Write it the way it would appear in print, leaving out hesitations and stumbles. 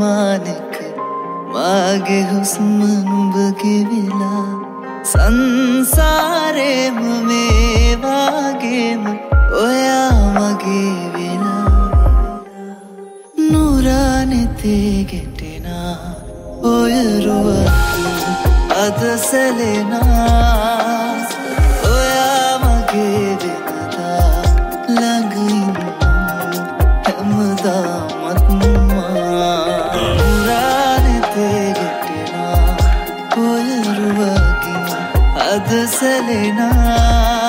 මානක මාගේ හුස්ම නුඹ ගෙවිලා සංසාරේම මේ වාගේම ඔයා මගේ වෙලා නුරානෙතේ ගෙටෙනා ඔය රුවකින් අද සැලෙනා ඔයා මගේ වෙනදා ළඟ ඉන්න හැමදාමත් නුරානෙතේ ගෙටෙනා ඔය රුවකින් අද සැලෙනා